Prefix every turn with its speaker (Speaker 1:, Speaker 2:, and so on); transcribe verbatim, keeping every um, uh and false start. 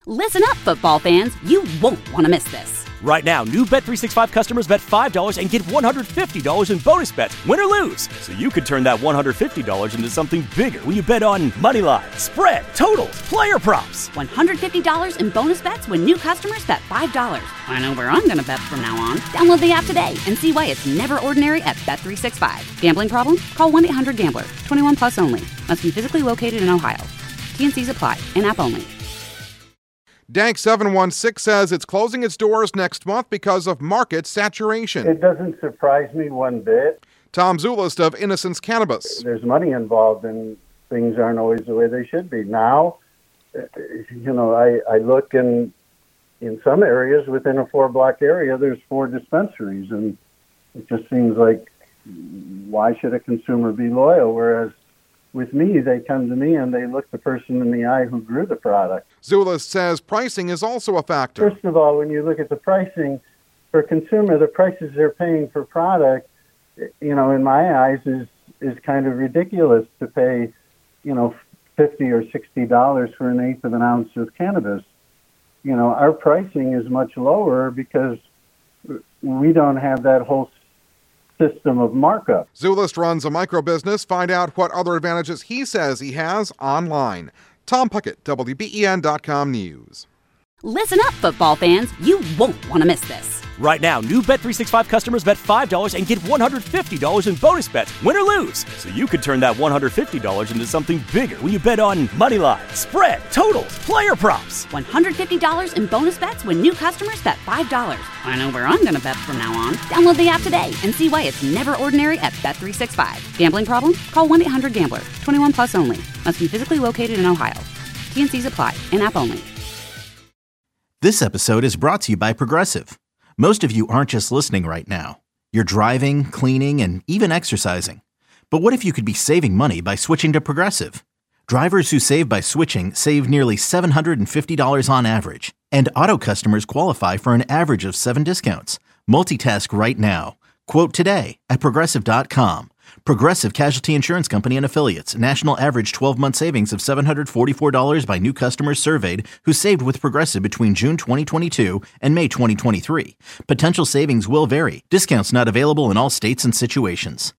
Speaker 1: Listen up, football fans. You won't want to miss this.
Speaker 2: Right now, new Bet three sixty-five customers bet five dollars and get one hundred fifty dollars in bonus bets, win or lose. So you could turn that one hundred fifty dollars into something bigger when you bet on money line, spread, totals, player props.
Speaker 1: one hundred fifty dollars in bonus bets when new customers bet five dollars. I know where I'm going to bet from now on. Download the app today and see why it's never ordinary at Bet three sixty-five. Gambling problem? Call one eight hundred gambler. twenty-one plus only. Must be physically located in Ohio. T N Cs apply. In-app only.
Speaker 3: Dank seven one six says it's closing its doors next month because of market saturation.
Speaker 4: It doesn't surprise me one bit.
Speaker 3: Tom Zulist of Innocence Cannabis.
Speaker 4: There's money involved and things aren't always the way they should be. Now, you know, I, I look in in some areas within a four-block area, there's four dispensaries, and it just seems like, why should a consumer be loyal? Whereas with me, they come to me and they look the person in the eye who grew the product.
Speaker 3: Zulist says pricing is also a factor.
Speaker 4: First of all, when you look at the pricing, for a consumer, the prices they're paying for product, you know, in my eyes, is is kind of ridiculous to pay, you know, fifty or sixty dollars for an eighth of an ounce of cannabis. You know, our pricing is much lower because we don't have that whole system of markup.
Speaker 3: Zulist runs a micro business. Find out what other advantages he says he has online. Tom Puckett, W B E N dot com News.
Speaker 1: Listen up, football fans. You won't want to miss this.
Speaker 2: Right now, new Bet three sixty-five customers bet five dollars and get one hundred fifty dollars in bonus bets, win or lose. So you could turn that one hundred fifty dollars into something bigger when you bet on money line, spread, totals, player props.
Speaker 1: one hundred fifty dollars in bonus bets when new customers bet five dollars. I know where I'm going to bet from now on. Download the app today and see why it's never ordinary at Bet three sixty-five. Gambling problem? Call one eight hundred gambler. twenty-one plus only. Must be physically located in Ohio. T N Cs apply. In-app only.
Speaker 5: This episode is brought to you by Progressive. Most of you aren't just listening right now. You're driving, cleaning, and even exercising. But what if you could be saving money by switching to Progressive? Drivers who save by switching save nearly seven hundred fifty dollars on average. And auto customers qualify for an average of seven discounts. Multitask right now. Quote today at Progressive dot com. Progressive Casualty Insurance Company and Affiliates. National average twelve-month savings of seven hundred forty-four dollars by new customers surveyed who saved with Progressive between June twenty twenty-two and May twenty twenty-three. Potential savings will vary. Discounts not available in all states and situations.